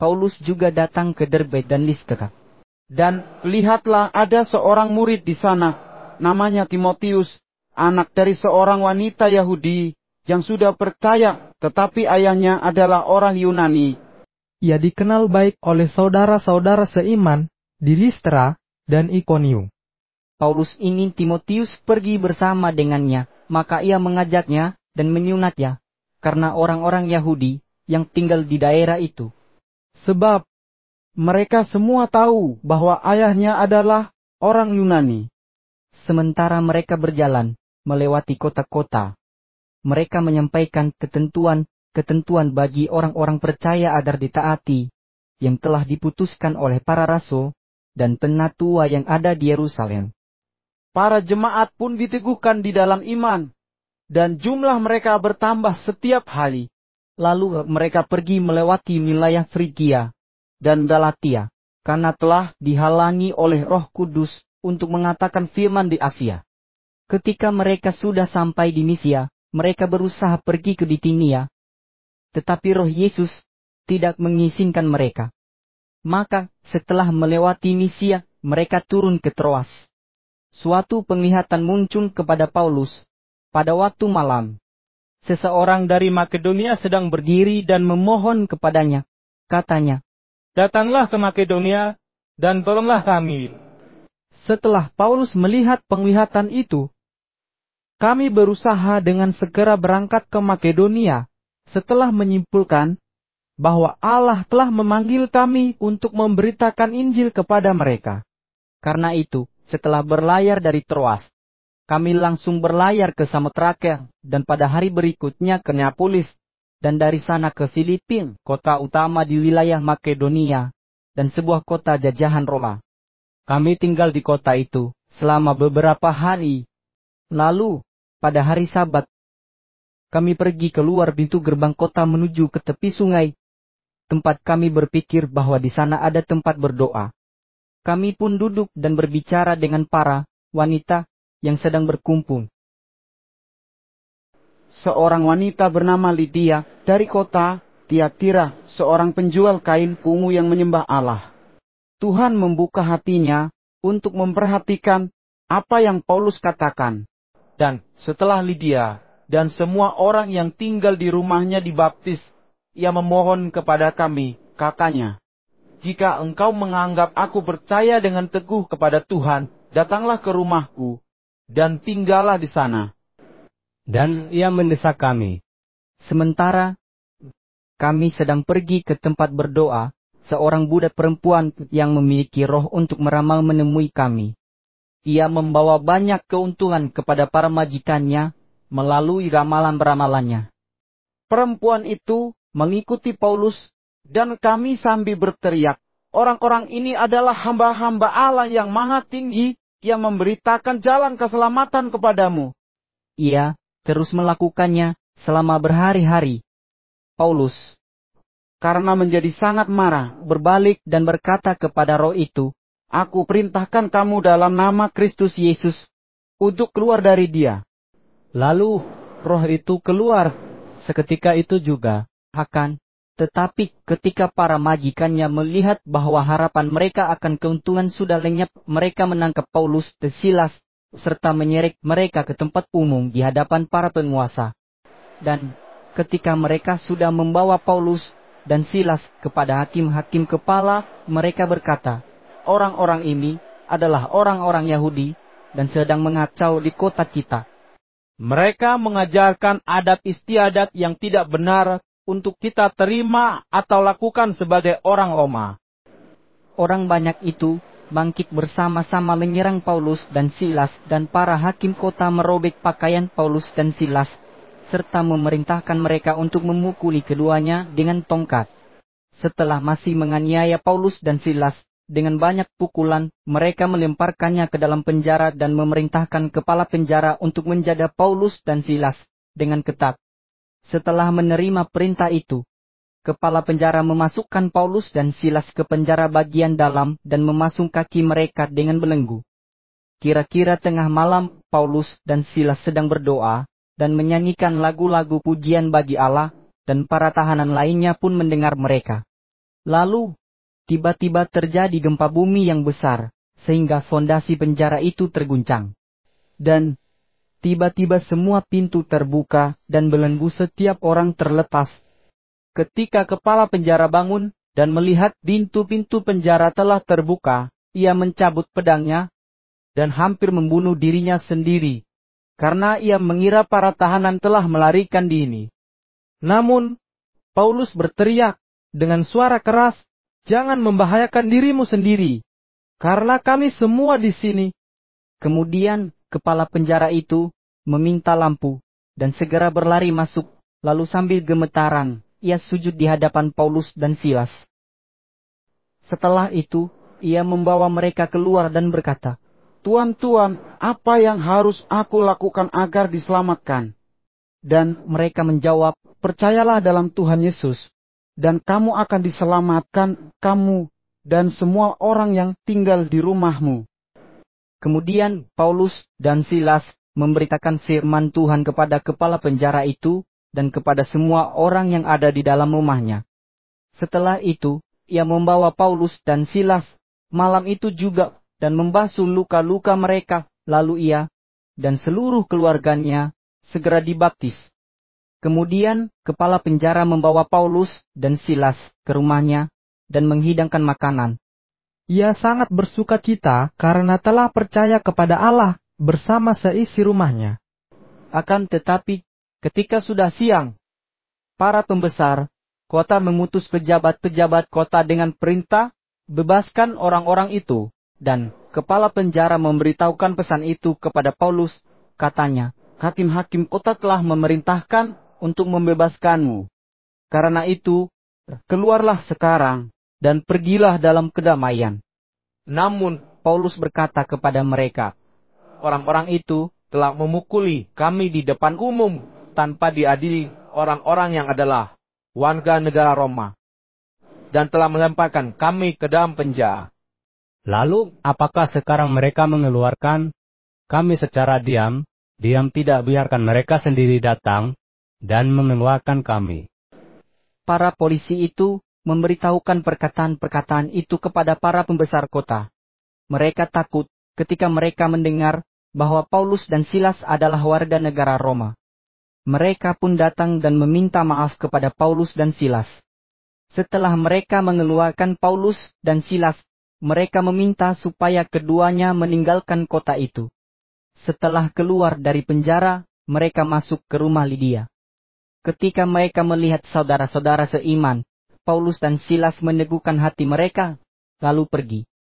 Paulus juga datang ke Derbe dan Listra. Dan lihatlah, ada seorang murid di sana, namanya Timotius, anak dari seorang wanita Yahudi yang sudah percaya, tetapi ayahnya adalah orang Yunani. Ia dikenal baik oleh saudara-saudara seiman di Listra dan Ikonium. Paulus ingin Timotius pergi bersama dengannya, maka ia mengajaknya dan menyunatnya, karena orang-orang Yahudi yang tinggal di daerah itu. Sebab mereka semua tahu bahwa ayahnya adalah orang Yunani. Sementara mereka berjalan melewati kota-kota, mereka menyampaikan ketentuan bagi orang-orang percaya agar ditaati, yang telah diputuskan oleh para rasul dan penatua yang ada di Yerusalem. Para jemaat pun diteguhkan di dalam iman, dan jumlah mereka bertambah setiap hari. Lalu mereka pergi melewati wilayah Frigia dan Galatia, karena telah dihalangi oleh Roh Kudus untuk mengatakan firman di Asia. Ketika mereka sudah sampai di Misia, mereka berusaha pergi ke Bitinia, tetapi Roh Yesus tidak mengizinkan mereka. Maka setelah melewati Misia, mereka turun ke Troas. Suatu penglihatan muncul kepada Paulus pada waktu malam. Seseorang dari Makedonia sedang berdiri dan memohon kepadanya. Katanya, "Datanglah ke Makedonia dan tolonglah kami." Setelah Paulus melihat penglihatan itu, kami berusaha dengan segera berangkat ke Makedonia, setelah menyimpulkan bahwa Allah telah memanggil kami untuk memberitakan Injil kepada mereka. Karena itu, setelah berlayar dari Troas, kami langsung berlayar ke Samotrake dan pada hari berikutnya ke Neapolis, dan dari sana ke Filipin, kota utama di wilayah Makedonia, dan sebuah kota jajahan Roma. Kami tinggal di kota itu selama beberapa hari. Lalu, pada hari Sabat, kami pergi keluar pintu gerbang kota menuju ke tepi sungai, tempat kami berpikir bahwa di sana ada tempat berdoa. Kami pun duduk dan berbicara dengan para wanita yang sedang berkumpul. Seorang wanita bernama Lydia dari kota Tiatira, seorang penjual kain ungu yang menyembah Allah. Tuhan membuka hatinya untuk memperhatikan apa yang Paulus katakan. Dan setelah Lydia dan semua orang yang tinggal di rumahnya dibaptis, ia memohon kepada kami, katanya, "Jika engkau menganggap aku percaya dengan teguh kepada Tuhan, datanglah ke rumahku dan tinggallah di sana." Dan ia mendesak kami. Sementara kami sedang pergi ke tempat berdoa, seorang budak perempuan yang memiliki roh untuk meramal menemui kami. Ia membawa banyak keuntungan kepada para majikannya melalui ramalan-ramalannya. Perempuan itu mengikuti Paulus, dan kami sambil berteriak, "Orang-orang ini adalah hamba-hamba Allah yang maha tinggi, yang memberitakan jalan keselamatan kepadamu." Ia terus melakukannya selama berhari-hari. Paulus, karena menjadi sangat marah, berbalik dan berkata kepada roh itu, "Aku perintahkan kamu dalam nama Kristus Yesus untuk keluar dari dia." Lalu roh itu keluar seketika itu juga. Tetapi ketika para majikannya melihat bahwa harapan mereka akan keuntungan sudah lenyap, mereka menangkap Paulus dan Silas, serta menyeret mereka ke tempat umum di hadapan para penguasa. Dan ketika mereka sudah membawa Paulus dan Silas kepada hakim-hakim kepala, mereka berkata, "Orang-orang ini adalah orang-orang Yahudi dan sedang mengacau di kota kita. Mereka mengajarkan adat istiadat yang tidak benar untuk kita terima atau lakukan sebagai orang Roma." Orang banyak itu bangkit bersama-sama menyerang Paulus dan Silas, dan para hakim kota merobek pakaian Paulus dan Silas, serta memerintahkan mereka untuk memukuli keduanya dengan tongkat. Setelah masih menganiaya Paulus dan Silas dengan banyak pukulan, mereka melemparkannya ke dalam penjara dan memerintahkan kepala penjara untuk menjaga Paulus dan Silas dengan ketat. Setelah menerima perintah itu, kepala penjara memasukkan Paulus dan Silas ke penjara bagian dalam dan memasung kaki mereka dengan belenggu. Kira-kira tengah malam, Paulus dan Silas sedang berdoa dan menyanyikan lagu-lagu pujian bagi Allah, dan para tahanan lainnya pun mendengar mereka. Lalu, tiba-tiba terjadi gempa bumi yang besar, sehingga fondasi penjara itu terguncang. Dan tiba-tiba semua pintu terbuka dan belenggu setiap orang terlepas. Ketika kepala penjara bangun dan melihat pintu-pintu penjara telah terbuka, ia mencabut pedangnya dan hampir membunuh dirinya sendiri, karena ia mengira para tahanan telah melarikan diri. Namun, Paulus berteriak dengan suara keras, "Jangan membahayakan dirimu sendiri, karena kami semua di sini." Kemudian, kepala penjara itu meminta lampu, dan segera berlari masuk, lalu sambil gemetaran, ia sujud di hadapan Paulus dan Silas. Setelah itu, ia membawa mereka keluar dan berkata, "Tuan, apa yang harus aku lakukan agar diselamatkan?" Dan mereka menjawab, "Percayalah dalam Tuhan Yesus, dan kamu akan diselamatkan, kamu dan semua orang yang tinggal di rumahmu." Kemudian Paulus dan Silas memberitakan firman Tuhan kepada kepala penjara itu dan kepada semua orang yang ada di dalam rumahnya. Setelah itu, ia membawa Paulus dan Silas malam itu juga dan membasuh luka-luka mereka, lalu ia dan seluruh keluarganya segera dibaptis. Kemudian kepala penjara membawa Paulus dan Silas ke rumahnya dan menghidangkan makanan. Ia sangat bersukacita karena telah percaya kepada Allah bersama seisi rumahnya. Akan tetapi, ketika sudah siang, para pembesar kota mengutus pejabat-pejabat kota dengan perintah, "Bebaskan orang-orang itu." Dan kepala penjara memberitahukan pesan itu kepada Paulus, katanya, "Hakim-hakim kota telah memerintahkan untuk membebaskanmu. Karena itu, keluarlah sekarang dan pergilah dalam kedamaian." Namun, Paulus berkata kepada mereka, "Orang-orang itu telah memukuli kami di depan umum tanpa diadili orang-orang yang adalah warga negara Roma, dan telah melemparkan kami ke dalam penjara." Lalu, apakah sekarang mereka mengeluarkan kami secara diam tidak biarkan mereka sendiri datang dan mengeluarkan kami? Para polisi itu memberitahukan perkataan-perkataan itu kepada para pembesar kota. Mereka takut ketika mereka mendengar bahwa Paulus dan Silas adalah warga negara Roma. Mereka pun datang dan meminta maaf kepada Paulus dan Silas. Setelah mereka mengeluarkan Paulus dan Silas, mereka meminta supaya keduanya meninggalkan kota itu. Setelah keluar dari penjara, mereka masuk ke rumah Lydia. Ketika mereka melihat saudara-saudara seiman, Paulus dan Silas meneguhkan hati mereka, lalu pergi.